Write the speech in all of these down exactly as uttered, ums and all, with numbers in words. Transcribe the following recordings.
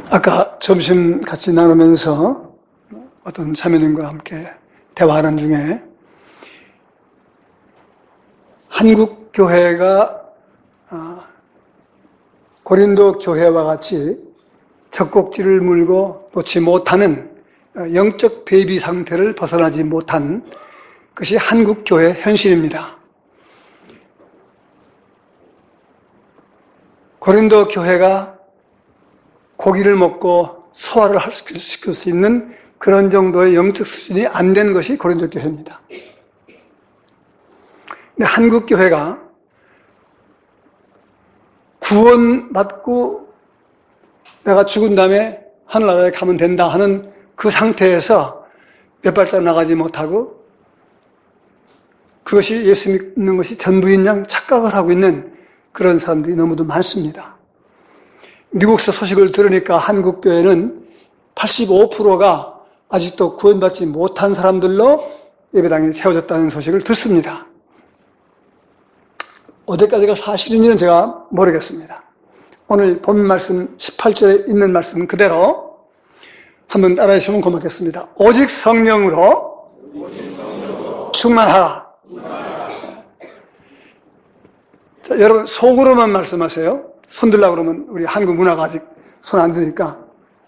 아까 점심 같이 나누면서 어떤 자매님과 함께 대화하는 중에 한국 교회가 고린도 교회와 같이 젖꼭지를 물고 놓지 못하는 영적 배비 상태를 벗어나지 못한 것이 한국 교회의 현실입니다. 고린도 교회가 고기를 먹고 소화를 시킬 수 있는 그런 정도의 영적 수준이 안 된 것이 고린도 교회입니다. 근데 한국 교회가 구원받고 내가 죽은 다음에 하늘나라에 가면 된다 하는 그 상태에서 몇 발짝 나가지 못하고 그것이 예수 믿는 것이 전부인 양 착각을 하고 있는 그런 사람들이 너무도 많습니다. 미국서 소식을 들으니까 한국 교회는 팔십오 퍼센트가 아직도 구원받지 못한 사람들로 예배당이 세워졌다는 소식을 듣습니다. 어디까지가 사실인지는 제가 모르겠습니다. 오늘 본 말씀 십팔 절에 있는 말씀 그대로 한번 따라해 주시면 고맙겠습니다. 오직 성령으로, 오직 성령으로 충만하라. 충만하라. 자, 여러분 속으로만 말씀하세요. 손 들라고 그러면 우리 한국 문화가 아직 손 안 드니까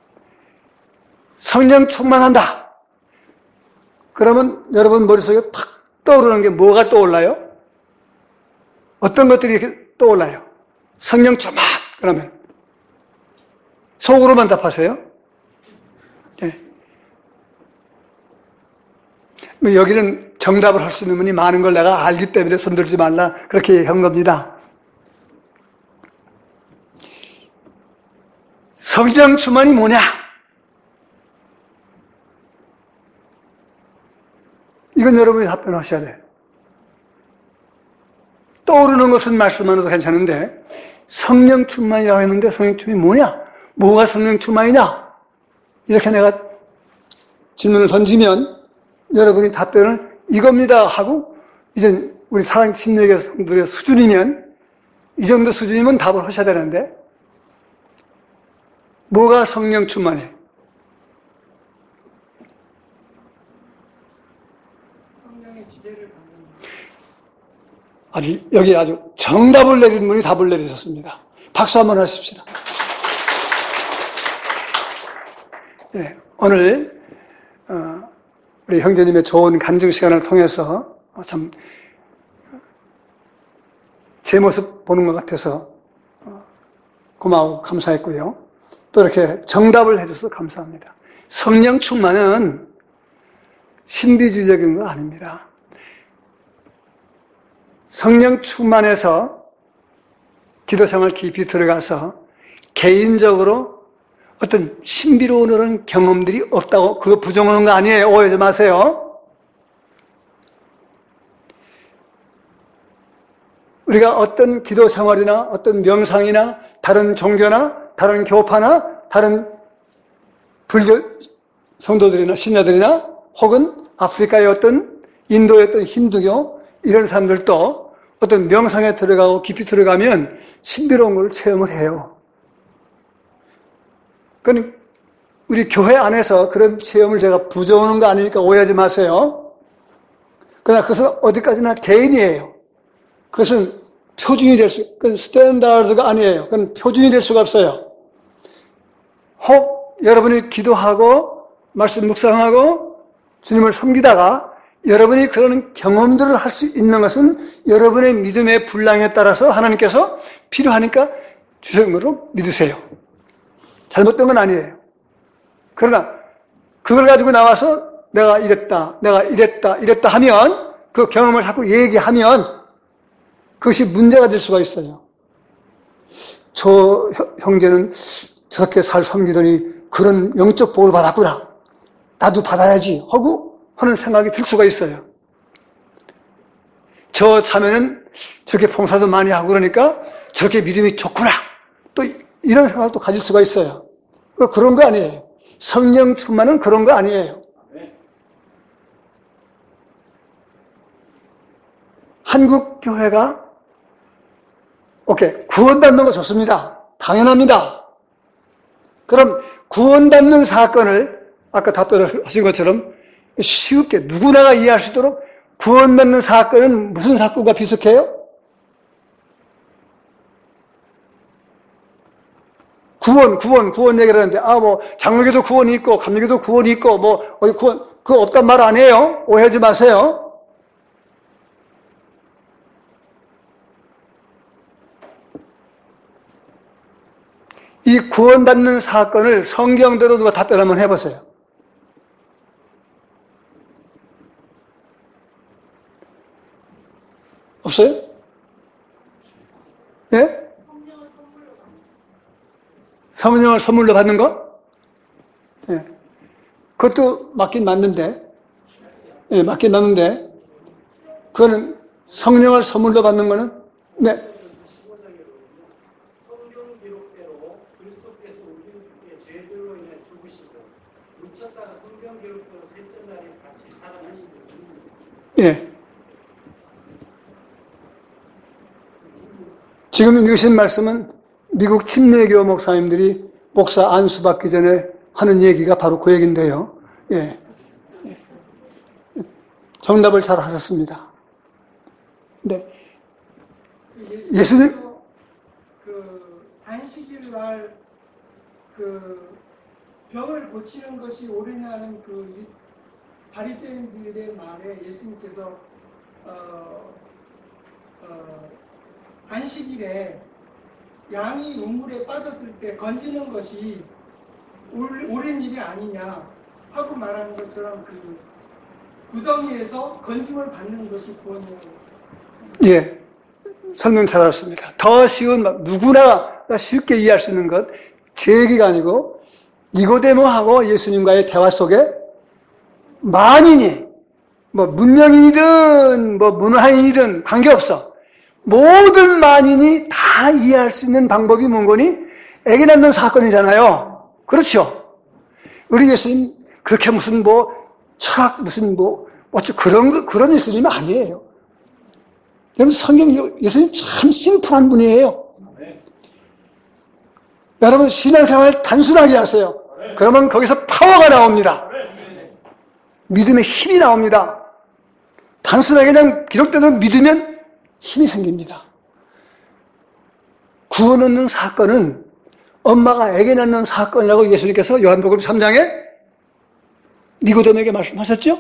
성령 충만한다. 그러면 여러분 머릿속에 탁 떠오르는 게 뭐가 떠올라요? 어떤 것들이 이렇게 떠올라요? 성령 충만 그러면 속으로만 답하세요. 네. 여기는 정답을 할 수 있는 분이 많은 걸 내가 알기 때문에 손들지 말라 그렇게 얘기한 겁니다. 성령 충만이 뭐냐? 이건 여러분이 답변하셔야 돼요. 떠오르는 것은 말씀하셔도 괜찮은데 성령 충만이라고 했는데 성령 충만이 뭐냐? 뭐가 성령 충만이냐? 이렇게 내가 질문을 던지면 여러분이 답변을 이겁니다 하고 이제 우리 사랑 심리학의 성도의 수준이면 이 정도 수준이면 답을 하셔야 되는데 뭐가 성령 충만해? 성령의 지배를 받는 아주 여기 아주 정답을 내린 분이 답을 내리셨습니다. 박수 한번 하십시다. 네, 오늘 어, 우리 형제님의 좋은 간증 시간을 통해서 참 제 모습 보는 것 같아서 고마워 감사했고요. 또 이렇게 정답을 해줘서 감사합니다. 성령 충만은 신비주의적인 거 아닙니다. 성령 충만해서 기도생활 깊이 들어가서 개인적으로 어떤 신비로운 그런 경험들이 없다고 그거 부정하는 거 아니에요. 오해하지 마세요. 우리가 어떤 기도생활이나 어떤 명상이나 다른 종교나 다른 교파나 다른 불교 성도들이나 신녀들이나 혹은 아프리카의 어떤 인도의 어떤 힌두교 이런 사람들도 어떤 명상에 들어가고 깊이 들어가면 신비로운 걸 체험을 해요. 그건 우리 교회 안에서 그런 체험을 제가 부정하는 거 아니니까 오해하지 마세요. 그러나 그것은 어디까지나 개인이에요. 그것은 표준이 될 수, 그건 스탠다드가 아니에요. 그건 표준이 될 수가 없어요. 혹 여러분이 기도하고 말씀 묵상하고 주님을 섬기다가 여러분이 그런 경험들을 할 수 있는 것은 여러분의 믿음의 분량에 따라서 하나님께서 필요하니까 주신 것으로 믿으세요. 잘못된 건 아니에요. 그러나 그걸 가지고 나와서 내가 이랬다, 내가 이랬다, 이랬다 하면 그 경험을 자꾸 얘기하면 그것이 문제가 될 수가 있어요. 저 형제는 저렇게 잘 섬기더니 그런 영적 복을 받았구나. 나도 받아야지 하고 하는 생각이 들 수가 있어요. 저 자매는 저렇게 봉사도 많이 하고 그러니까 저렇게 믿음이 좋구나. 또 이런 생각도 가질 수가 있어요. 그런 거 아니에요. 성령 충만은 그런 거 아니에요. 한국 교회가 오케이 구원받는 거 좋습니다. 당연합니다. 그럼 구원받는 사건을 아까 답변을 하신 것처럼 쉽게 누구나가 이해할 수 있도록 구원받는 사건은 무슨 사건과 비슷해요? 구원, 구원, 구원 얘기를 하는데, 아, 뭐, 장로교도 구원이 있고, 감리교도 구원이 있고, 뭐, 어디 구원, 그거 없단 말 안 해요. 오해하지 마세요. 이 구원받는 사건을 성경대로 누가 답변 한번 해보세요. 없어요? 예? 성령을 선물로 받는 거? 예. 그것도 맞긴 맞는데, 예, 맞긴 맞는데, 그거는 성령을 선물로 받는 거는, 네. 성경 기록대로 그리스도께서 우리의 죄들로 인해 죽으시고, 묻혔다가 성경 기록대로 셋째 날에 같이 살아나신 분이 예. 지금 읽으신 말씀은 미국 침례교 목사님들이 목사 안수받기 전에 하는 얘기가 바로 그 얘기인데요. 예. 정답을 잘 하셨습니다. 네. 예수님, 그 안식일 날 그 병을 고치는 것이 옳으냐는 그 바리새인들의 말에 예수님께서 어, 어, 안식일에 양이 우물에 빠졌을 때 건지는 것이 옳은 일이 아니냐 하고 말하는 것처럼 그 구덩이에서 건짐을 받는 것이 구원이에요. 예, 설명 잘하셨습니다. 더 쉬운, 누구나 쉽게 이해할 수 있는 것, 제 얘기가 아니고 니고데모하고 예수님과의 대화 속에 만인이, 뭐 문명인이든 뭐 문화인이든 관계없어. 모든 만인이 다 이해할 수 있는 방법이 뭔 거니? 애기 낳는 사건이잖아요. 그렇죠? 우리 예수님 그렇게 무슨 뭐 철학 무슨 뭐 어쩌 그런 그런 예수님이 아니에요. 여러분 성경 예수님 참 심플한 분이에요. 네. 여러분 신앙생활 단순하게 하세요. 네. 그러면 거기서 파워가 나옵니다. 네. 믿음의 힘이 나옵니다. 단순하게 그냥 기록대로 믿으면 힘이 생깁니다. 구원 얻는 사건은 엄마가 애기 낳는 사건이라고 예수님께서 요한복음 삼 장에 니고데모에게 말씀하셨죠?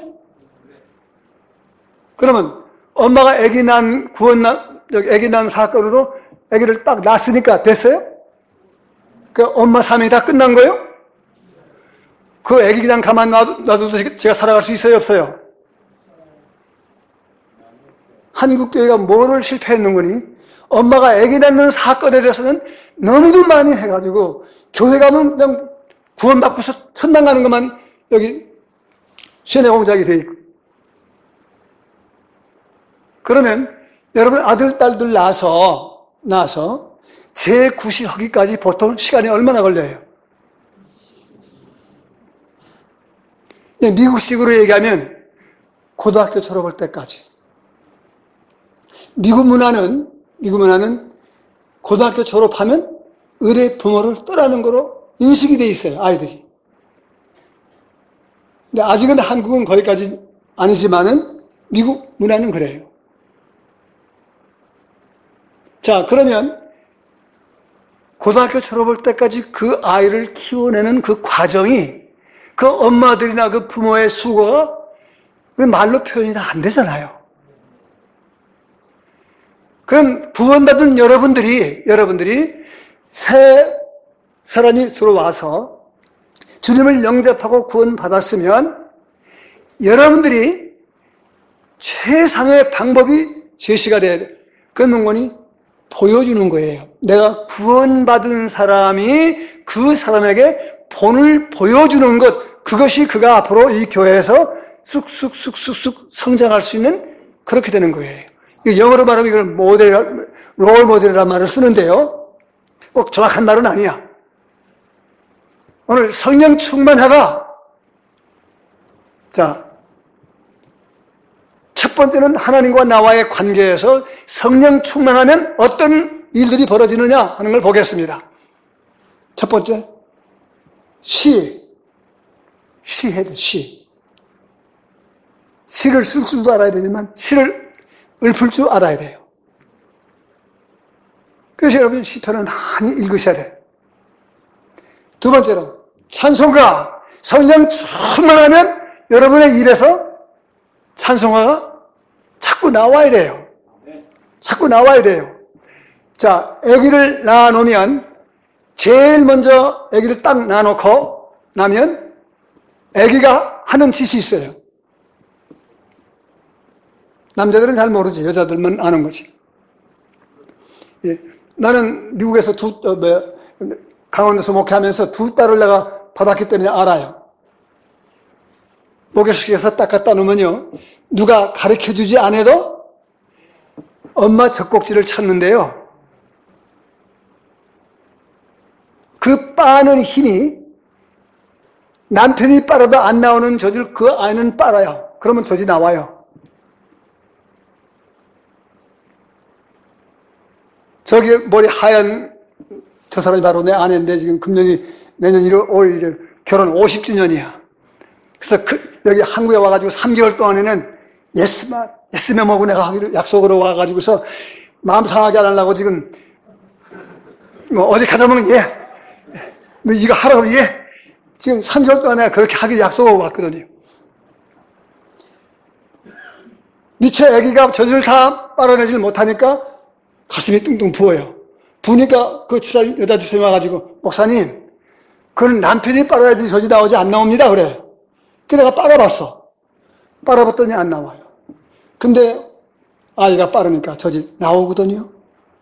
그러면 엄마가 애기 난 구원 난 애기 난 사건으로 애기를 딱 낳았으니까 됐어요? 그 엄마 삶이 다 끝난 거예요? 그 애기 그냥 가만 놔둬, 놔둬도 제가 살아갈 수 있어요, 없어요? 한국교회가 뭐를 실패했는 거니? 엄마가 아기 낳는 사건에 대해서는 너무도 많이 해가지고 교회 가면 그냥 구원받고서 천당 가는 것만 여기 시내 공작이 돼 있고. 그러면 여러분 아들, 딸들 낳아서 낳아서 재구실하기까지 보통 시간이 얼마나 걸려요? 미국식으로 얘기하면 고등학교 졸업할 때까지. 미국 문화는, 미국 문화는 고등학교 졸업하면 의뢰 부모를 떠나는 거로 인식이 돼 있어요, 아이들이. 근데 아직은 한국은 거기까지 아니지만은 미국 문화는 그래요. 자, 그러면 고등학교 졸업할 때까지 그 아이를 키워내는 그 과정이 그 엄마들이나 그 부모의 수고가 그 말로 표현이 안 되잖아요. 그럼 구원받은 여러분들이, 여러분들이 새 사람이 들어와서 주님을 영접하고 구원받았으면 여러분들이 최상의 방법이 제시가 돼야 돼. 그 문건이 보여주는 거예요. 내가 구원받은 사람이 그 사람에게 본을 보여주는 것, 그것이 그가 앞으로 이 교회에서 쑥쑥쑥쑥쑥 성장할 수 있는 그렇게 되는 거예요. 영어로 말하면 이걸 모델, 롤 모델이라는 말을 쓰는데요. 꼭 정확한 말은 아니야. 오늘 성령 충만하라. 자, 첫 번째는 하나님과 나와의 관계에서 성령 충만하면 어떤 일들이 벌어지느냐 하는 걸 보겠습니다. 첫 번째, 시. 시 해야 돼, 시. 시를 쓸 줄도 알아야 되지만, 시를 읊을 줄 알아야 돼요. 그래서 여러분, 시편을 많이 읽으셔야 돼요. 두 번째로, 찬송가. 성령 충만하면 여러분의 입에서 찬송가가 자꾸 나와야 돼요. 자꾸 나와야 돼요. 자, 아기를 낳아놓으면 제일 먼저 아기를 딱 낳아놓고 나면 아기가 하는 짓이 있어요. 남자들은 잘 모르지. 여자들만 아는 거지. 예. 나는 미국에서 두, 어, 뭐, 강원도에서 목회하면서 두 딸을 내가 받았기 때문에 알아요. 목욕식에서 딱 갖다 놓으면요, 누가 가르쳐주지 않아도 엄마 젖꼭지를 찾는데요, 그 빠는 힘이 남편이 빨아도 안 나오는 젖을 그 아이는 빨아요. 그러면 젖이 나와요. 저기 머리 하얀 저 사람이 바로 내 아내인데 지금 금년이 내년 일월 결혼 오십 주년이야. 그래서 그 여기 한국에 와가지고 삼 개월 동안에는 예스만 예스만 먹고 내가 하기로 약속으로 와가지고서 마음 상하게 안 하려고 지금 뭐 어디 가자 보면 예, 너 이거 하라고 예. 지금 삼 개월 동안에 그렇게 하기로 약속하고 왔거든요. 미처 아기가 젖을 다 빨아내질 못하니까 가슴이 뚱뚱 부어요. 부니까 그 주사, 여자 주사님 와가지고, 목사님, 그건 남편이 빨아야지 젖이 나오지 안 나옵니다. 그래. 그래서 내가 빨아봤어. 빨아봤더니 안 나와요. 근데 아이가 빠르니까 젖이 나오거든요.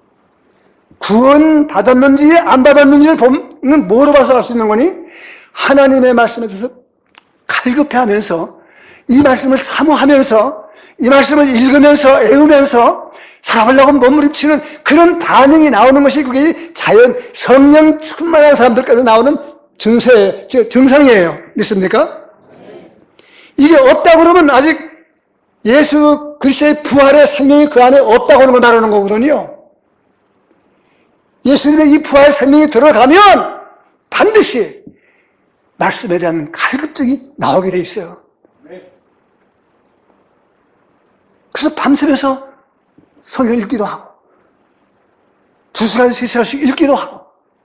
구원 받았는지 안 받았는지를 보면 뭐로 봐서 알 수 있는 거니? 하나님의 말씀에 대해서 칼급해 하면서, 이 말씀을 사모하면서, 이 말씀을 읽으면서, 애우면서, 살아보려고 몸부림치는 그런 반응이 나오는 것이 그게 자연 성령 충만한 사람들까지 나오는 증세, 증상이에요. 믿습니까? 이게 없다고 그러면 아직 예수 그리스도의 부활의 생명이 그 안에 없다고 하는 걸 말하는 거거든요. 예수님의 이 부활 생명이 들어가면 반드시 말씀에 대한 갈급증이 나오게 돼 있어요. 그래서 밤새면서 성경 읽기도 하고, 두 시간, 세 시간씩 읽기도 하고,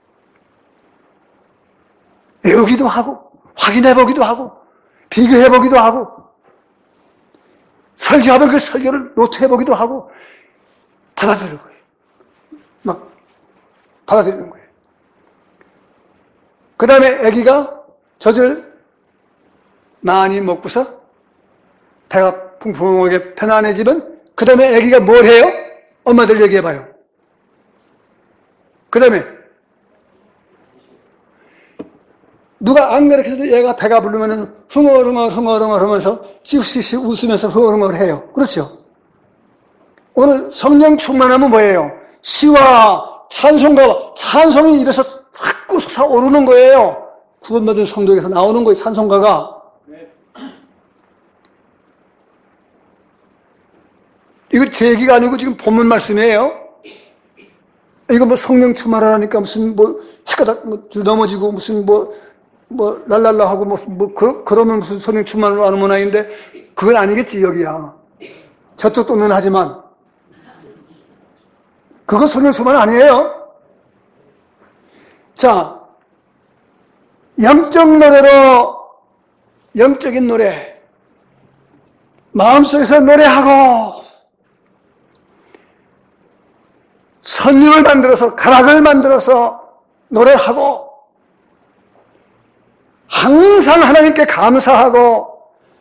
외우기도 하고, 확인해보기도 하고, 비교해보기도 하고, 설교하면 그 설교를 노트해보기도 하고, 받아들이는 거예요. 막, 받아들이는 거예요. 그 다음에 아기가 젖을 많이 먹고서 배가 풍성하게 편안해지면 그 다음에 아기가 뭘 해요? 엄마들 얘기해봐요. 그 다음에 누가 안 가르쳐도 얘가 배가 부르면 흥얼흥얼 흥얼흥얼 하면서 씩씩씩 웃으면서 흥얼흥얼 해요. 그렇죠? 오늘 성령 충만하면 뭐예요? 시와 찬송가, 찬송이 입에서 자꾸 솟아오르는 거예요. 구원받은 성도에게서 나오는 거예요, 찬송가가. 이거 제 얘기가 아니고 지금 본문 말씀이에요. 이거 뭐 성령 충만하니까 무슨 뭐 헷가닥 뭐 넘어지고 무슨 뭐, 뭐 랄랄라 하고 뭐, 뭐 그, 그러면 무슨 성령 충만을 하는 모양인데 그건 아니겠지, 여기야. 저쪽 또는 하지만. 그건 성령 충만 아니에요. 자, 영적 노래로, 영적인 노래. 마음속에서 노래하고, 선율을 만들어서 가락을 만들어서 노래하고 항상 하나님께 감사하고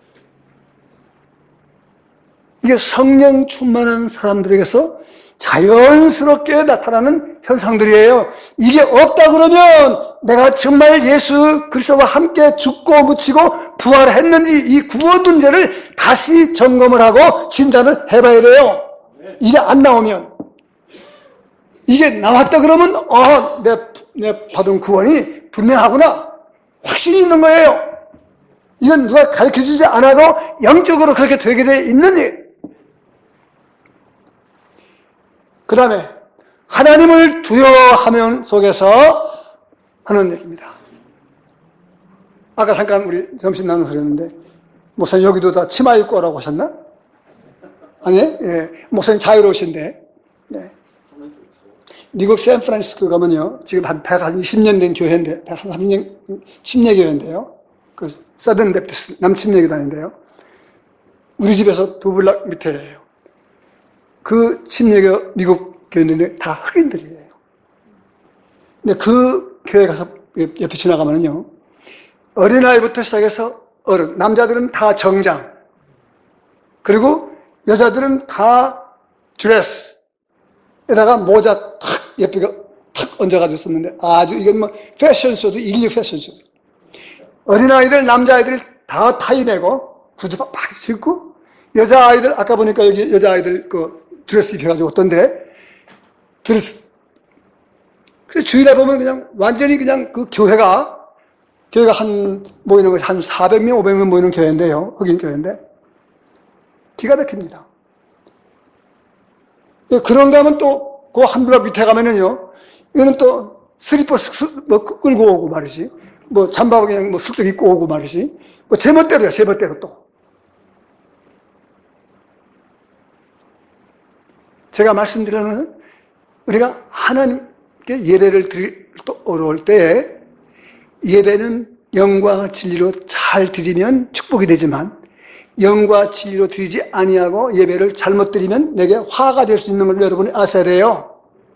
이게 성령 충만한 사람들에게서 자연스럽게 나타나는 현상들이에요. 이게 없다 그러면 내가 정말 예수 그리스도와 함께 죽고 묻히고 부활했는지 이 구원 문제를 다시 점검을 하고 진단을 해봐야 돼요. 이게 안 나오면 이게 나왔다 그러면 어, 내, 내 받은 구원이 분명하구나. 확신이 있는 거예요. 이건 누가 가르쳐주지 않아도 영적으로 그렇게 되게 돼 있는 일. 그 다음에 하나님을 두려워하면 속에서 하는 얘기입니다. 아까 잠깐 우리 점심 나눠서 그랬는데, 목사님 여기도 다 치마 입고 오라고 하셨나? 아니, 예. 목사님 자유로우신데, 네. 미국 샌프란시스코 가면요, 지금 한 백이십 년 된 교회인데, 백삼십 년, 침례 교회인데요. 그, 서든 베프티스트, 남침례 교단인데요. 우리 집에서 두 블락 밑에예요. 그 침례교, 미국 교회인데 다 흑인들이에요. 근데 그 교회 가서 옆에 지나가면요, 어린아이부터 시작해서 어른, 남자들은 다 정장, 그리고 여자들은 다 드레스, 에다가 모자 탁 옆에가 탁 얹어가지고 썼는데, 아주 이건 뭐 패션쇼도 인류 패션쇼. 어린아이들, 남자아이들 다 타이 내고 구두 팍 신고, 여자아이들, 아까 보니까 여기 여자아이들 그 드레스 입혀가지고 어떤데, 드레스. 그래서 주일에 보면 그냥 완전히 그냥 그 교회가, 교회가 한, 모이는 것이 한 사백 명, 오백 명 모이는 교회인데요. 흑인 교회인데. 기가 막힙니다. 그런가 하면 또, 그 한 블럭 밑에 가면은요, 이거는 또 슬리퍼 뭐 끌고 오고 말이지. 뭐 잠바고 그냥 뭐 슬쩍 입고 오고 말이지. 뭐 제멋대로야, 제멋대로 또. 제가 말씀드리는 것은 우리가 하나님께 예배를 드릴 또 어려울 때 예배는 영과 진리로 잘 드리면 축복이 되지만 영과 진리로 드리지 아니하고 예배를 잘못 드리면 내게 화가 될 수 있는 걸 여러분이 아셔야 돼요.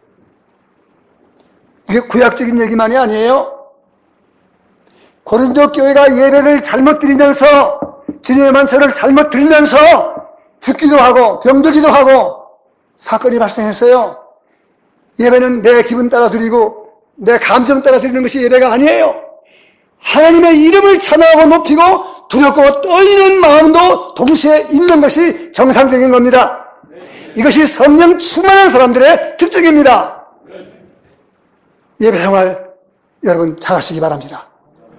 이게 구약적인 얘기만이 아니에요. 고린도 교회가 예배를 잘못 드리면서 주님의 만찬을 잘못 드리면서 죽기도 하고 병들기도 하고 사건이 발생했어요. 예배는 내 기분 따라 드리고 내 감정 따라 드리는 것이 예배가 아니에요. 하나님의 이름을 찬양하고 높이고 두렵고 떨리는 마음도 동시에 있는 것이 정상적인 겁니다. 이것이 성령 충만한 사람들의 특징입니다. 예배 생활 여러분 잘하시기 바랍니다.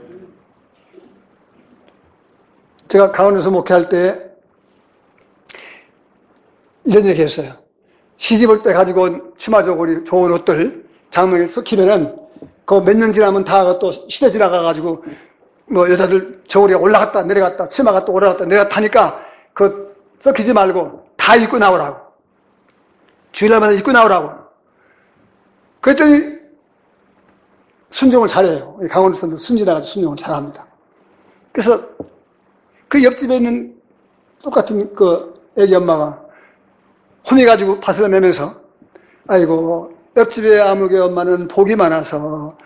제가 강원에서 목회할 때 이런 얘기 했어요. 시집올 때 가지고 온 치마 저고리 좋은 옷들 장롱에 섞이면은 그 몇 년 지나면 다 또 시대 지나가가지고 뭐 여자들 저고리가 올라갔다 내려갔다 치마가 또 올라갔다 내려갔다 하니까 그 섞이지 말고 다 입고 나오라고. 주일날마다 입고 나오라고. 그랬더니 순종을 잘해요. 강원에서도 순진해가지고 순종을 잘합니다. 그래서 그 옆집에 있는 똑같은 그 애기 엄마가 혼이 가지고 밭을 내면서 아이고 옆집에 아무개 엄마는 복이 많아서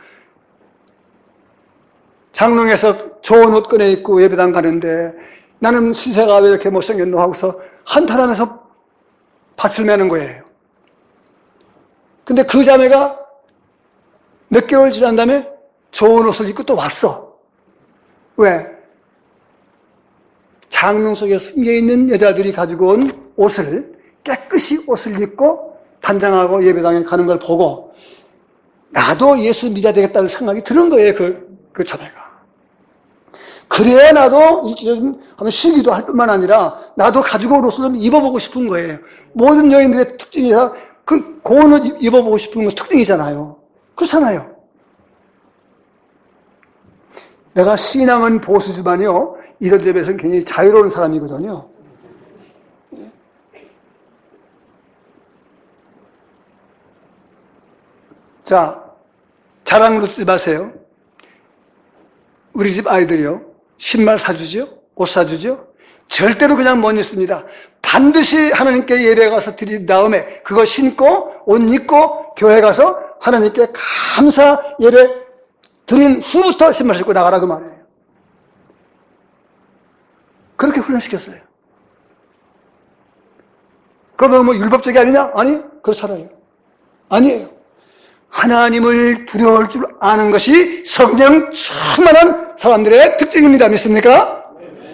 장롱에서 좋은 옷 꺼내 입고 예배당 가는데 나는 신세가 왜 이렇게 못생겼노 하고서 한탄하면서 밭을 매는 거예요. 근데 그 자매가 몇 개월 지난 다음에 좋은 옷을 입고 또 왔어. 왜? 장롱 속에 숨겨있는 여자들이 가지고 온 옷을 깨끗이 옷을 입고 단장하고 예배당에 가는 걸 보고 나도 예수 믿어야 되겠다는 생각이 드는 거예요. 그, 그 자매가. 그래야 나도 일주일에 한번 쉬기도 할 뿐만 아니라 나도 가지고 온 옷을 좀 입어보고 싶은 거예요. 모든 여인들의 특징이다. 그 고운 옷 입어보고 싶은 건 특징이잖아요. 그렇잖아요. 내가 신앙은 보수지만요, 이런 점에서는 굉장히 자유로운 사람이거든요. 자, 자랑으로 쓰지 마세요. 우리 집 아이들이요, 신발 사주죠? 옷 사주죠? 절대로 그냥 못 입습니다. 반드시 하나님께 예배 가서 드린 다음에 그거 신고 옷 입고 교회 가서 하나님께 감사 예배 드린 후부터 신발 신고 나가라 그 말이에요. 그렇게 훈련시켰어요. 그러면 뭐 율법적이 아니냐? 아니, 그렇잖아요. 아니에요. 하나님을 두려워할 줄 아는 것이 성령 충만한 사람들의 특징입니다. 믿습니까?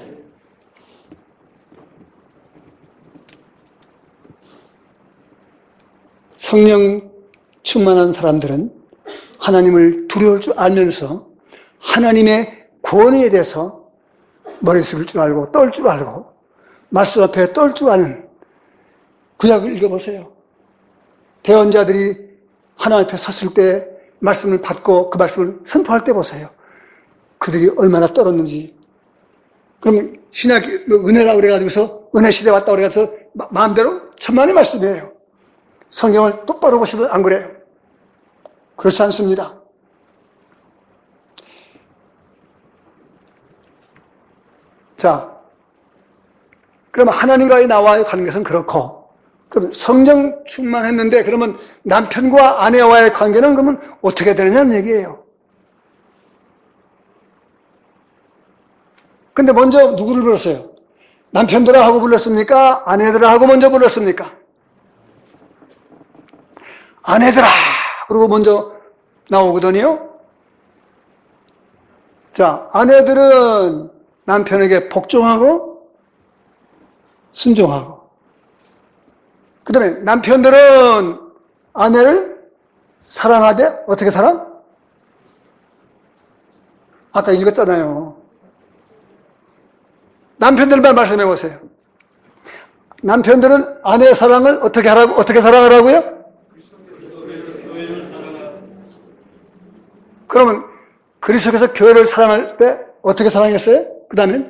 성령 충만한 사람들은 하나님을 두려울 줄 알면서 하나님의 권위에 대해서 머리 숙일 줄 알고 떨 줄 알고 말씀 앞에 떨 줄 아는, 구약을 읽어보세요. 대언자들이 하나님 앞에 섰을 때 말씀을 받고 그 말씀을 선포할 때 보세요. 그들이 얼마나 떨었는지. 그럼 신약 은혜라고 그래가지고서 은혜 시대 왔다고 그래가지고 마음대로 천만의 말씀이에요. 성경을 똑바로 보시면 안 그래요. 그렇지 않습니다. 자, 그러면 하나님과의 나와의 관계는 그렇고, 그럼 성령 충만했는데 그러면 남편과 아내와의 관계는 그러면 어떻게 되느냐는 얘기예요. 근데 먼저 누구를 불렀어요? 남편들아 하고 불렀습니까? 아내들아 하고 먼저 불렀습니까? 아내들아 그러고 먼저 나오거든요. 자, 아내들은 남편에게 복종하고 순종하고, 그 다음에 남편들은 아내를 사랑하되 어떻게 사랑? 아까 읽었잖아요. 남편들만 말씀해 보세요. 남편들은 아내의 사랑을 어떻게 하라고, 어떻게 사랑하라고요? 그러면 그리스도께서 교회를 사랑할 때 어떻게 사랑했어요? 그 다음엔?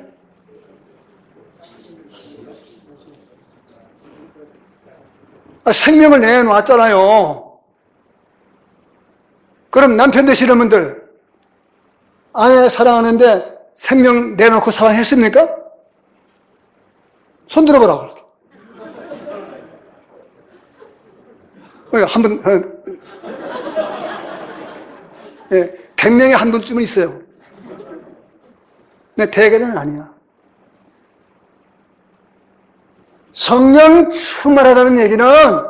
아, 생명을 내놓았잖아요. 그럼 남편 되시는 분들, 아내 사랑하는데 생명 내놓고 사랑했습니까? 손 들어보라고. 한 분, 예, 백 명에 한 분쯤은 있어요. 근데 대개는 아니야. 성령 충만하다는 얘기는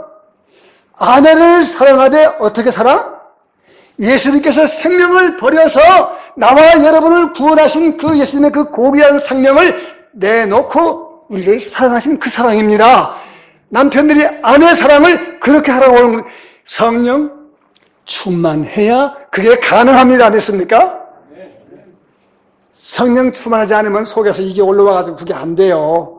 아내를 사랑하되 어떻게 사랑? 예수님께서 생명을 버려서 나와 여러분을 구원하신 그 예수님의 그 고귀한 생명을 내놓고 우리를 사랑하신 그 사랑입니다. 남편들이 아내 사랑을 그렇게 하라고 하는 겁니다. 성령 충만해야 그게 가능합니다. 안 됐습니까? 성령 충만하지 않으면 속에서 이게 올라와가지고 그게 안 돼요.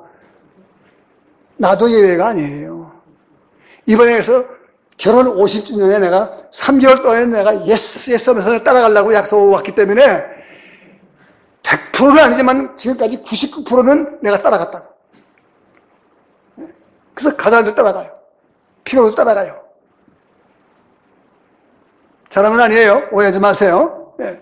나도 예외가 아니에요. 이번에서 결혼 오십 주년에 내가 삼 개월 동안 내가 예스 예스 하면서 따라가려고 약속을 왔기 때문에 백 퍼센트는 아니지만 지금까지 구십구 퍼센트는 내가 따라갔다. 그래서 가장도 따라가요. 피로도 따라가요. 자랑은 아니에요. 오해하지 마세요. 네.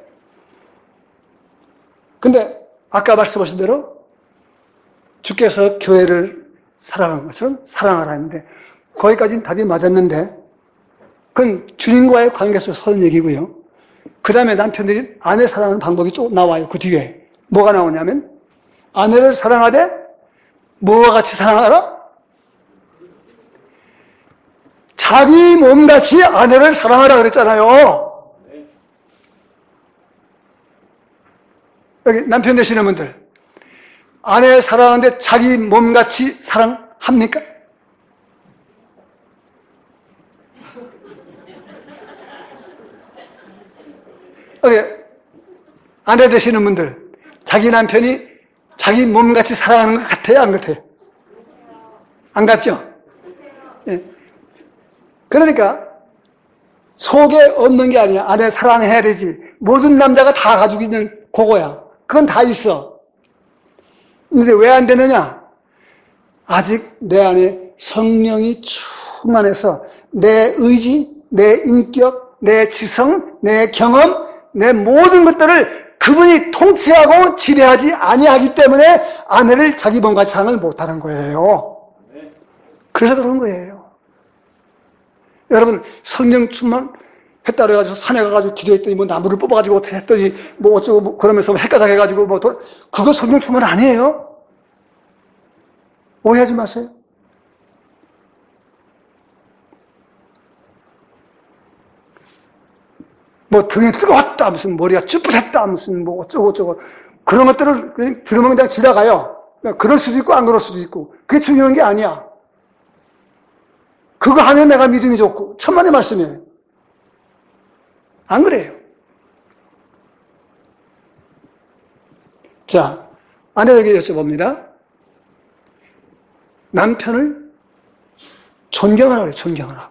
근데 아까 말씀하신 대로 주께서 교회를 사랑한 것처럼 사랑하라 했는데 거기까지는 답이 맞았는데 그건 주님과의 관계 속에서 하는 얘기고요. 그 다음에 남편들이 아내 사랑하는 방법이 또 나와요. 그 뒤에 뭐가 나오냐면 아내를 사랑하되 뭐와 같이 사랑하라? 자기 몸같이 아내를 사랑하라 그랬잖아요. 여기 남편 되시는 분들 아내 사랑하는데 자기 몸같이 사랑합니까? 여기 아내 되시는 분들 자기 남편이 자기 몸같이 사랑하는 것 같아요? 안 같아요? 안 같죠? 예. 그러니까 속에 없는 게 아니야. 아내 사랑해야 되지. 모든 남자가 다 가지고 있는 그거야. 그건 다 있어. 근데 왜 안 되느냐? 아직 내 안에 성령이 충만해서 내 의지, 내 인격, 내 지성, 내 경험, 내 모든 것들을 그분이 통치하고 지배하지 아니하기 때문에 아내를 자기 몸같이 사랑을 못하는 거예요. 그래서 그런 거예요. 여러분 성령 충만 했다 그래가지고 산에 가가지고 기도했더니 뭐 나무를 뽑아가지고 어떻게 했더니 뭐 어쩌고 뭐 그러면서 헷가닥 해가지고 뭐 도, 그거 성령 충만 아니에요. 오해하지 마세요. 뭐 등이 뜨거웠다 무슨 머리가 쭈뼛했다 무슨 뭐 어쩌고 어쩌고 그런 것들을 그냥 들으면 그냥 지나가요. 그럴 수도 있고 안 그럴 수도 있고 그게 중요한 게 아니야. 그거 하면 내가 믿음이 좋고 천만의 말씀이에요. 안 그래요. 자, 아내에게 여쭤봅니다. 남편을 존경하라고 그래요. 존경하라고.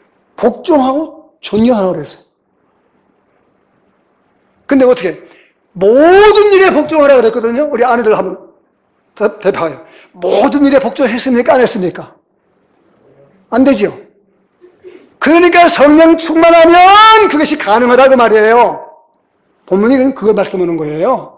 복종하고 존경하라고 그랬어요. 근데 어떻게 모든 일에 복종하라 그랬거든요. 우리 아내들 한번 대표해요. 모든 일에 복종했습니까? 안 했습니까? 안 되죠. 그러니까 성령 충만하면 그것이 가능하다고 말이에요. 본문이 그걸 말씀하는 거예요.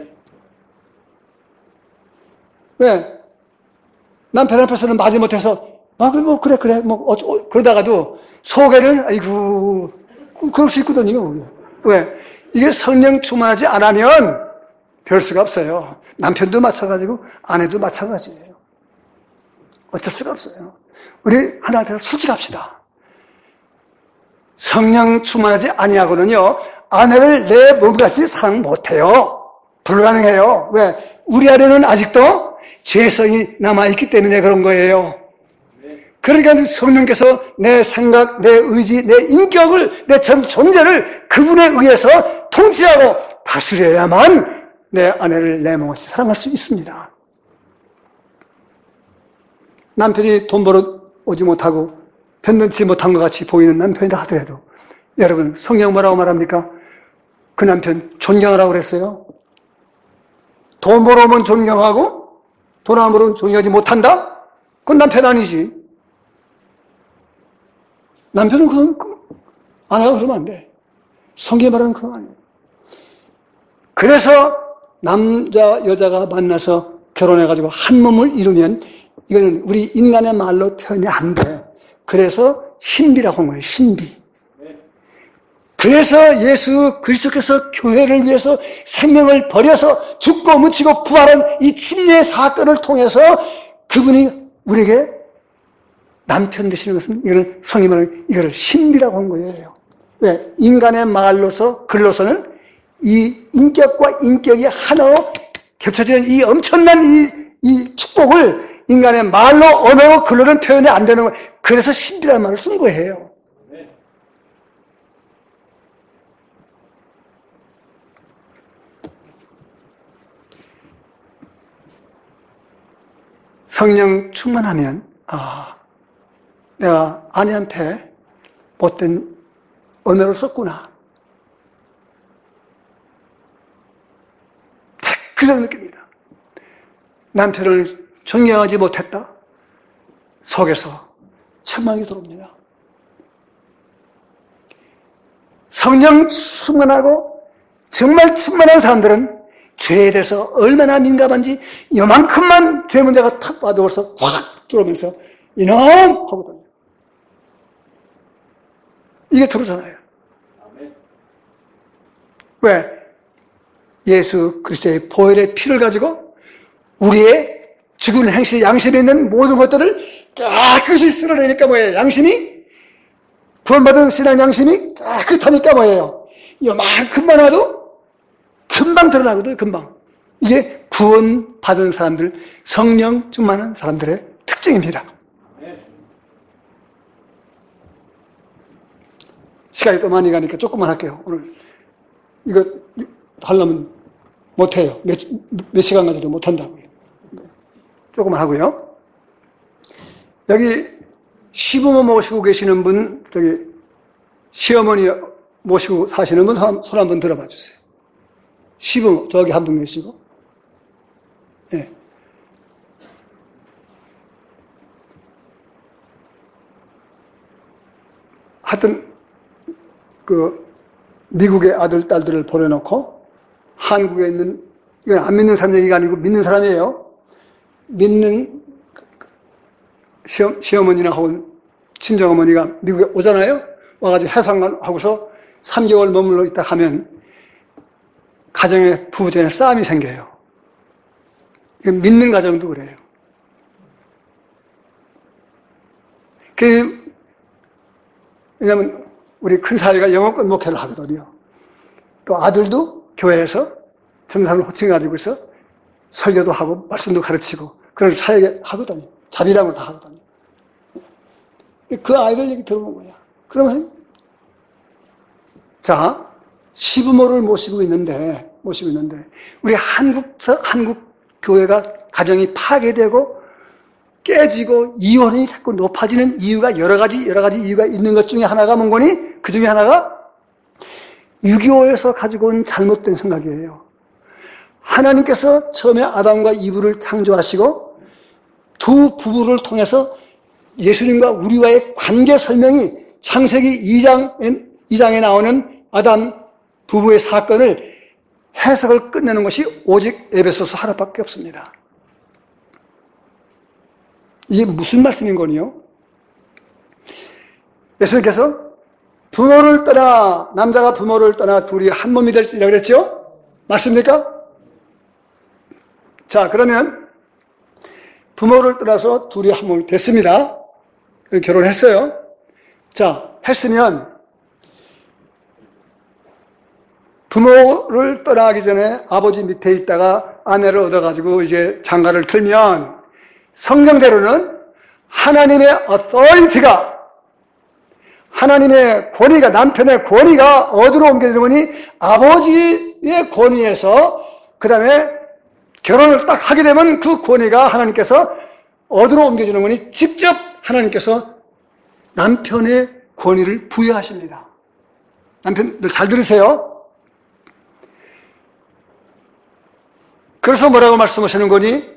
왜? 남편 앞에서는 마지못해서 아, 뭐, 그래, 그래, 뭐, 어쩌, 그러다가도 속에는, 아이고, 그럴 수 있거든요. 왜? 이게 성령 충만하지 않으면 될 수가 없어요. 남편도 마찬가지고, 아내도 마찬가지예요. 어쩔 수가 없어요. 우리 하나님 앞에서 솔직합시다. 성령 충만하지 아니하고는요, 아내를 내 몸같이 사랑 못해요. 불가능해요. 왜? 우리 안에는 아직도 죄성이 남아있기 때문에 그런 거예요. 그러니까 성령께서 내 생각, 내 의지, 내 인격을, 내 전 존재를 그분에 의해서 통치하고 다스려야만 내 아내를 내 몸같이 사랑할 수 있습니다. 남편이 돈 벌어 오지 못하고 변변치 못한 것 같이 보이는 남편이다 하더라도 여러분 성경 뭐라고 말합니까? 그 남편 존경하라고 그랬어요. 돈 벌어오면 존경하고 돈 안 벌어오면 존경하지 못한다? 그건 남편 아니지. 남편은 그건 아내가 그러면 안 돼. 성경이 말하는 그건 아니에요. 그래서 남자 여자가 만나서 결혼해가지고 한 몸을 이루면 이거는 우리 인간의 말로 표현이 안 돼. 그래서 신비라고 하는 거예요. 신비. 그래서 예수 그리스도께서 교회를 위해서 생명을 버려서 죽고 묻히고 부활한 이 침례의 사건을 통해서 그분이 우리에게 남편 되시는 것은 이거를 성이 말하는 이거를 신비라고 한 거예요. 왜? 인간의 말로서 글로서는 이 인격과 인격이 하나로 겹쳐지는 이 엄청난 이, 이 축복을 인간의 말로 언어로 글로는 표현이 안 되는 거예요. 그래서 신비라는 말을 쓴 거예요. 성령 충만하면 아, 내가 아내한테 못된 언어를 썼구나. 그런 느낌입니다. 남편을 존경하지 못했다. 속에서 책망이 들어옵니다. 성령 충만하고 정말 충만한 사람들은 죄에 대해서 얼마나 민감한지 요만큼만 죄 문제가 탁 와도 벌써 확 들어오면서 이놈! 하거든요. 이게 들어오잖아요. 왜? 예수 그리스도의 보혈의 피를 가지고 우리의 죽은 행실, 양심에 있는 모든 것들을 깨끗이 쓸어내니까 뭐예요? 양심이? 구원받은 신앙 양심이 깨끗하니까 뭐예요? 요만큼만 와도 금방 드러나거든요, 금방. 이게 구원받은 사람들, 성령 충만한 사람들의 특징입니다. 시간이 또 많이 가니까 조금만 할게요, 오늘. 이거 하려면 못해요. 몇, 몇 시간 가지도 못한다고요. 조금만 하고요. 여기 시부모 모시고 계시는 분, 저기 시어머니 모시고 사시는 분 손 한번 들어봐 주세요. 시부모 저기 한 분 계시고, 예. 네. 하여튼 그 미국의 아들 딸들을 보내놓고 한국에 있는, 이건 안 믿는 사람 얘기가 아니고 믿는 사람이에요. 믿는 시어, 시어머니나 혹은 친정어머니가 미국에 오잖아요. 와가지고 해상관 하고서 삼 개월 머물러 있다 하면 가정의 부부간에 싸움이 생겨요. 이건 믿는 가정도 그래요. 그, 왜냐면 우리 큰 사회가 영어권 목회를 하거든요. 또 아들도 교회에서 전산을 호칭해가지고 있어 설교도 하고 말씀도 가르치고 그런 사역을 하거든요. 자비랑으로 다 하거든요. 그 아이들 얘기 들어본 거야. 그러면서 자, 시부모를 모시고 있는데 모시고 있는데 우리 한국 한국 교회가 가정이 파괴되고 깨지고 이혼이 자꾸 높아지는 이유가 여러 가지 여러 가지 이유가 있는 것 중에 하나가 뭔 거니? 그 중에 하나가 육이오에서 가지고 온 잘못된 생각이에요. 하나님께서 처음에 아담과 이브를 창조하시고 두 부부를 통해서 예수님과 우리와의 관계 설명이 창세기 이 장, 이 장에 나오는 아담 부부의 사건을 해석을 끝내는 것이 오직 에베소서 하나밖에 없습니다. 이게 무슨 말씀인 거니요? 예수님께서 부모를 떠나, 남자가 부모를 떠나 둘이 한 몸이 될지라 그랬죠? 맞습니까? 자, 그러면 부모를 떠나서 둘이 한 몸이 됐습니다. 결혼했어요. 자, 했으면 부모를 떠나기 전에 아버지 밑에 있다가 아내를 얻어가지고 이제 장가를 틀면 성경대로는 하나님의 어토리티가, 하나님의 권위가, 남편의 권위가 어디로 옮겨지는 거니? 아버지의 권위에서 그 다음에 결혼을 딱 하게 되면 그 권위가 하나님께서 어디로 옮겨지는 거니? 직접 하나님께서 남편의 권위를 부여하십니다. 남편들 잘 들으세요. 그래서 뭐라고 말씀하시는 거니?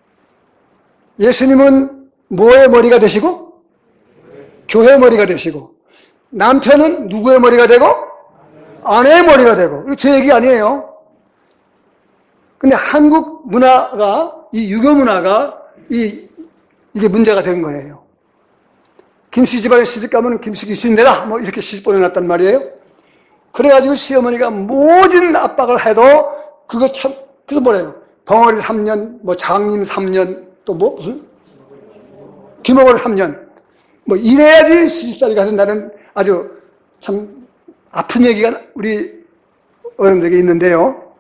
예수님은 뭐의 머리가 되시고? 교회의 머리가 되시고, 남편은 누구의 머리가 되고? 아내의 머리가 되고. 제 얘기 아니에요. 근데 한국 문화가, 이 유교 문화가 이, 이게 문제가 된 거예요. 김씨 집안에 시집가면 김씨 시집내라, 뭐 이렇게 시집 보내놨단 말이에요. 그래가지고 시어머니가 모든 압박을 해도 그거 참, 그래서 뭐래요? 벙어리 삼 년, 뭐 장님 삼 년, 또 뭐 무슨? 귀머거리 삼 년. 뭐 이래야지 시집살이가 된다는 아주 참 아픈 얘기가 우리 어른들에게 있는데요.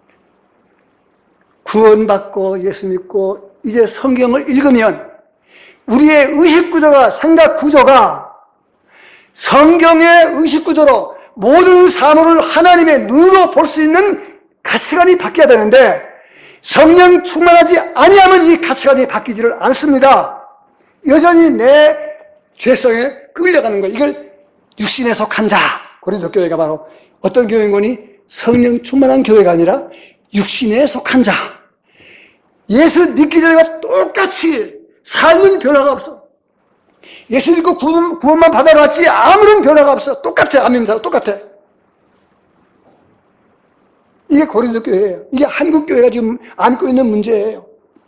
구원받고 예수 믿고 이제 성경을 읽으면 우리의 의식구조가, 생각구조가 성경의 의식구조로 모든 사물을 하나님의 눈으로 볼 수 있는 가치관이 바뀌어야 되는데 성령 충만하지 아니하면 이 가치관이 바뀌지를 않습니다. 여전히 내 죄성에 끌려가는 거예요. 이걸 육신에 속한 자, 고린도 교회가 바로 어떤 교회인 거니? 성령 충만한 교회가 아니라 육신에 속한 자. 예수 믿기 전과 똑같이 삶은 변화가 없어. 예수 믿고 구원, 구원만 받아놨지 아무런 변화가 없어. 똑같아. 안 믿는 사람 똑같아. 이게 고린도 교회예요. 이게 한국 교회가 지금 안고 있는 문제예요.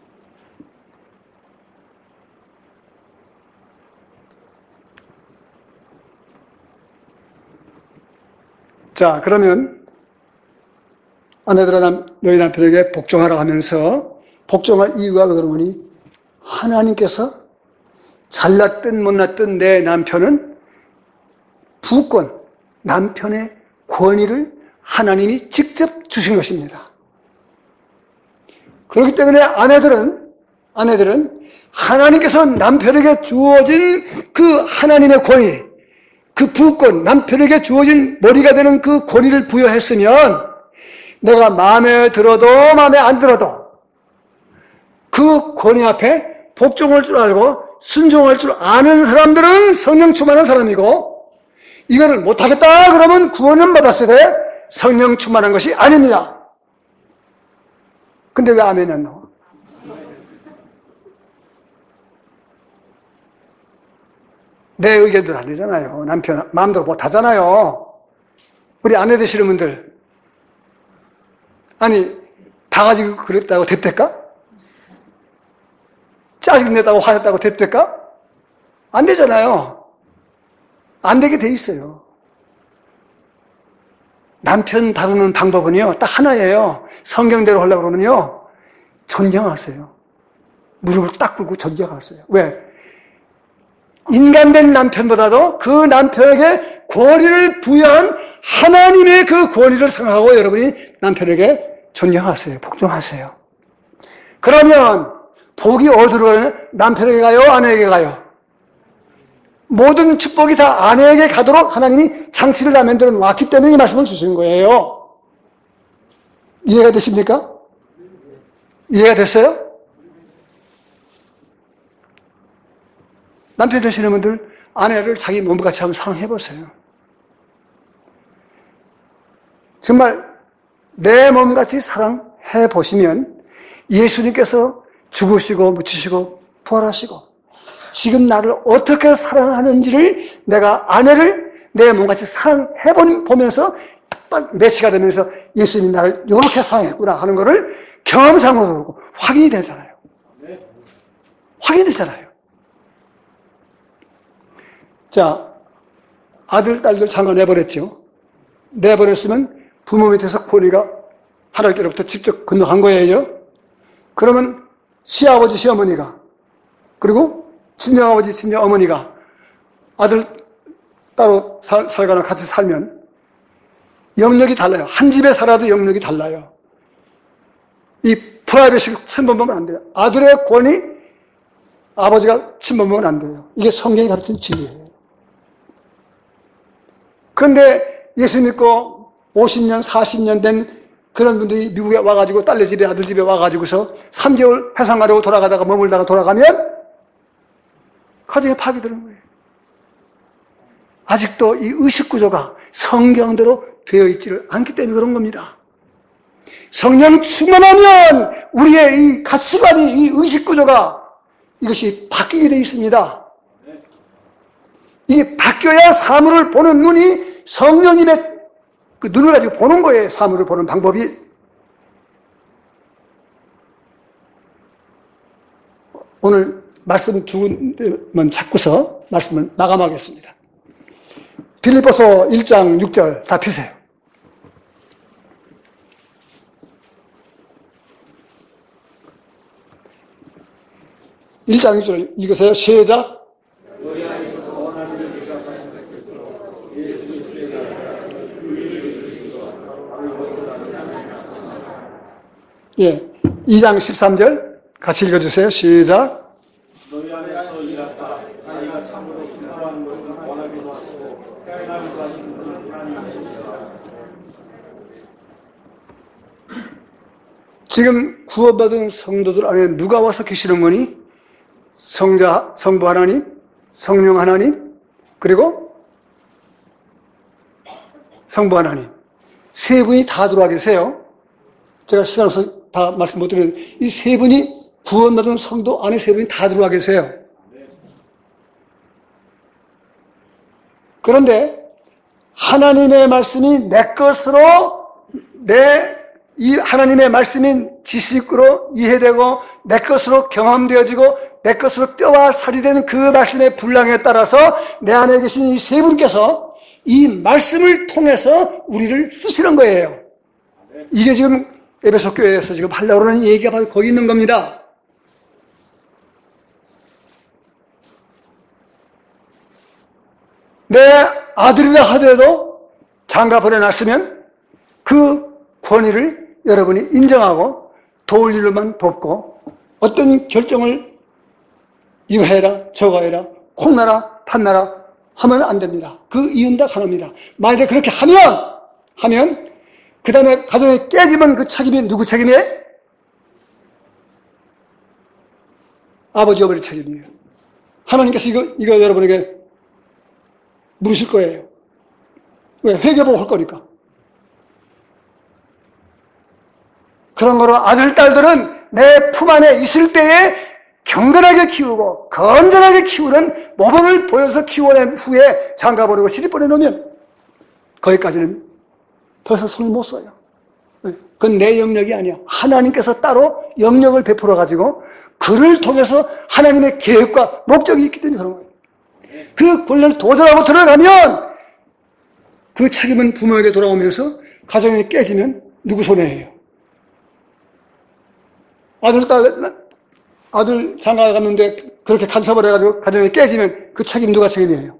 자, 그러면 아내들아 남, 너희 남편에게 복종하라 하면서 복종할 이유가 그러니 하나님께서 잘났든 못났든 내 남편은 부권, 남편의 권위를 하나님이 직접 주신 것입니다. 그렇기 때문에 아내들은, 아내들은 하나님께서 남편에게 주어진 그 하나님의 권위, 그 부권, 남편에게 주어진 머리가 되는 그 권위를 부여했으면 내가 마음에 들어도 마음에 안 들어도 그 권위 앞에 복종할 줄 알고 순종할 줄 아는 사람들은 성령 충만한 사람이고, 이거를 못하겠다 그러면 구원은 받았을 때 성령 충만한 것이 아닙니다. 근데 왜 아멘이 안 나와? 내 의견도 아니잖아요. 남편 마음대로 못하잖아요. 우리 아내 되시는 분들, 아니 다 가지고 그랬다고 됐을까? 짜증냈다고 화냈다고 됐을까? 안 되잖아요. 안 되게 돼 있어요. 남편 다루는 방법은요 딱 하나예요. 성경대로 하려고 그러면요 존경하세요. 무릎을 딱 꿇고 존경하세요. 왜? 인간된 남편보다도 그 남편에게 권위를 부여한 하나님의 그 권위를 생각하고 여러분이 남편에게 존경하세요. 복종하세요. 그러면 복이 어디로 가요? 남편에게 가요? 아내에게 가요? 모든 축복이 다 아내에게 가도록 하나님이 장치를 다 만들어 놨기 때문에 이 말씀을 주시는 거예요. 이해가 되십니까? 이해가 됐어요? 남편 되시는 분들 아내를 자기 몸같이 한번 사랑해 보세요. 정말 내 몸같이 사랑해 보시면 예수님께서 죽으시고 묻히시고 부활하시고 지금 나를 어떻게 사랑하는지를 내가 아내를 내 몸같이 사랑해본 보면서 매치가 되면서 예수님이 나를 이렇게 사랑했구나 하는 것을 경험상으로 확인이 되잖아요. 확인이 되잖아요. 자, 아들, 딸들 잠깐 내버렸죠. 내버렸으면 부모 밑에서 권위가 하나님께로부터 직접 건너간 거예요. 그러면 시아버지, 시어머니가 그리고 친정아버지, 친정어머니가 아들 따로 살, 살거나 같이 살면 영역이 달라요. 한 집에 살아도 영역이 달라요. 이 프라이빗이 침범하면 안 돼요. 아들의 권위, 아버지가 침범하면 안 돼요. 이게 성경이 가르치는 진리예요. 그런데 예수 믿고 오십 년, 사십 년 된 그런 분들이 미국에 와가지고 딸네 집에 아들 집에 와가지고서 삼 개월 회상하려고 돌아가다가 머물다가 돌아가면 가정에 파괴되는 거예요. 아직도 이 의식구조가 성경대로 되어 있지를 않기 때문에 그런 겁니다. 성령 충만하면 우리의 이 가치관이, 이 의식구조가 이것이 바뀌게 되어 있습니다. 이게 바뀌어야 사물을 보는 눈이 성령님의 그 눈을 가지고 보는 거예요. 사물을 보는 방법이. 오늘 말씀 두 군데만 찾고서 말씀을 마감하겠습니다. 빌립보서 일 장 육 절 다 펴세요. 일 장 육 절 읽으세요. 시작. 예, 이 장 십삼 절 같이 읽어주세요. 시작. 너희 안에서 일하사 자기가 참으로 기뻐하는 것을 원하기도 하시고 깨달음을 가진 분은 하나님이시라. 지금 구원받은 성도들 안에 누가 와서 계시는 거니? 성자, 성부 하나님, 성령 하나님, 그리고 성부 하나님. 세 분이 다 들어와 계세요. 제가 시간 없어서 다 말씀 못 드리는데 이 세 분이 구원받은 성도 안에 세 분이 다 들어와 계세요. 그런데 하나님의 말씀이 내 것으로 내 이 하나님의 말씀인 지식으로 이해되고 내 것으로 경험되어지고 내 것으로 뼈와 살이 된 그 말씀의 분량에 따라서 내 안에 계신 이 세 분께서 이 말씀을 통해서 우리를 쓰시는 거예요. 이게 지금 에베소 교회에서 지금 하려고 하는 얘기가 바로 거기 있는 겁니다. 내 아들이라 하더라도 장가 보내놨으면 그 권위를 여러분이 인정하고 도울 일로만 돕고 어떤 결정을 이거 해라 저거 해라 콩나라 판나라 하면 안 됩니다. 그 이유는 다 하나입니다. 만약에 그렇게 하면 하면 그 다음에 가정이 깨지면 그 책임이 누구 책임이에요? 아버지 어머니 책임이에요. 하나님께서 이거 이거 여러분에게 물으실 거예요. 왜? 회개보고 할 거니까. 그런 거로 아들, 딸들은 내 품 안에 있을 때에 경건하게 키우고 건전하게 키우는 모범을 보여서 키워낸 후에 장가버리고 시집 보내놓으면 거기까지는 더 이상 손을 못 써요. 그건 내 영역이 아니야. 하나님께서 따로 영역을 베풀어가지고 그를 통해서 하나님의 계획과 목적이 있기 때문에 그런 거예요. 그 권리를 도전하고 들어가면 그 책임은 부모에게 돌아오면서 가정이 깨지면 누구 손해예요? 아들, 딸, 아들 장가 갔는데 그렇게 간섭을 해가지고 가정이 깨지면 그 책임 누가 책임이에요?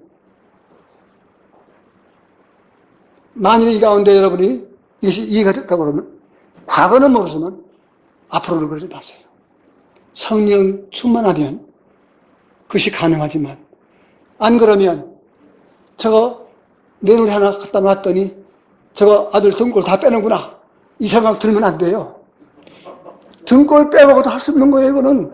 만일 이 가운데 여러분이 이것이 이해가 됐다고 그러면 과거는 모르지만 앞으로는 그러지 마세요. 성령 충만하면 그것이 가능하지만 안 그러면 저거 내 눈에 하나 갖다 놨더니 저거 아들 등골 다 빼는구나 이 생각 들면 안 돼요. 등골 빼먹어도 할 수 없는 거예요. 이거는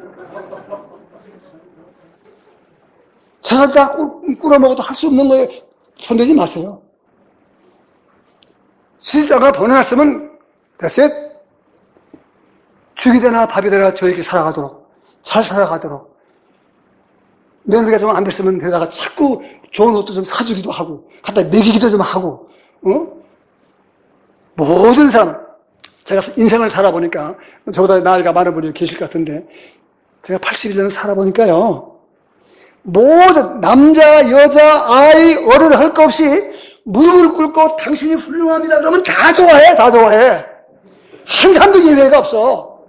재산 다 꿀어먹어도 할 수 없는 거예요. 손대지 마세요. 시집장가 보내놨으면 됐어요. 죽이 되나 밥이 되나 저에게 살아가도록, 잘 살아가도록. 며느리가 좀 안 됐으면 게다가 자꾸 좋은 옷도 좀 사주기도 하고, 갖다 먹이기도 좀 하고, 어? 모든 사람, 제가 인생을 살아보니까, 저보다 나이가 많은 분이 계실 것 같은데, 제가 팔십일 년을 살아보니까요, 모든 남자, 여자, 아이, 어른 할 것 없이 무릎을 꿇고 당신이 훌륭합니다. 그러면 다 좋아해, 다 좋아해. 한 사람도 예외가 없어.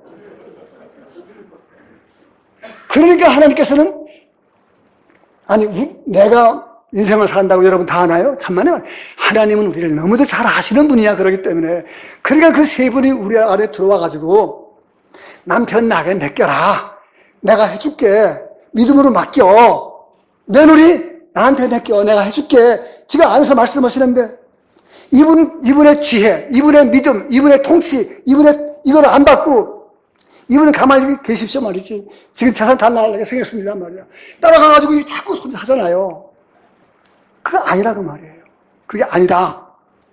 그러니까 하나님께서는, 아니, 내가 인생을 산다고 여러분 다 아나요? 참만요. 하나님은 우리를 너무도 잘 아시는 분이야. 그러기 때문에. 그러니까 그 세 분이 우리 안에 들어와가지고, 남편 나게 맡겨라. 내가 해줄게. 믿음으로 맡겨. 며느리 나한테 맡겨. 내가 해줄게. 지금 안에서 말씀하시는데, 이분, 이분의 지혜, 이분의 믿음, 이분의 통치, 이분의, 이걸 안 받고, 이분은 가만히 계십시오 말이지. 지금 재산 다 나가려고 생겼습니다 말이야. 따라가가지고 자꾸 손 하잖아요. 그게 아니라고 말이에요. 그게 아니다.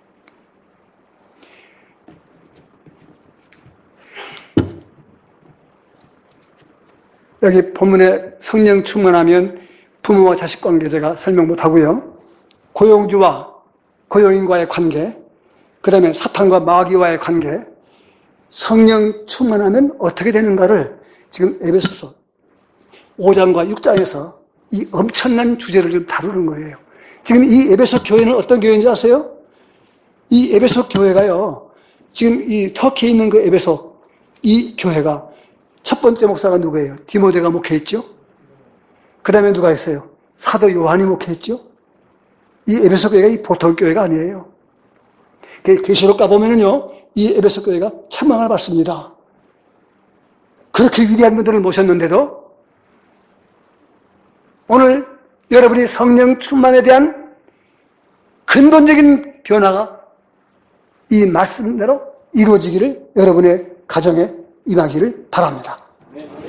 여기 본문에 성령 충만하면 부모와 자식 관계 제가 설명 못하고요. 고용주와 고용인과의 관계, 그 다음에 사탄과 마귀와의 관계, 성령 충만하면 어떻게 되는가를 지금 에베소서 오 장과 육 장에서 이 엄청난 주제를 좀 다루는 거예요. 지금 이 에베소 교회는 어떤 교회인지 아세요? 이 에베소 교회가요, 지금 이 터키에 있는 그 에베소, 이 교회가 첫 번째 목사가 누구예요? 디모데가 목회했죠? 그 다음에 누가 있어요? 사도 요한이 목회했죠? 이 에베소 교회가 이 보통 교회가 아니에요. 계시록 가보면은요, 이 에베소 교회가 책망을 받습니다. 그렇게 위대한 분들을 모셨는데도 오늘 여러분이 성령 충만에 대한 근본적인 변화가 이 말씀대로 이루어지기를 여러분의 가정에 임하기를 바랍니다.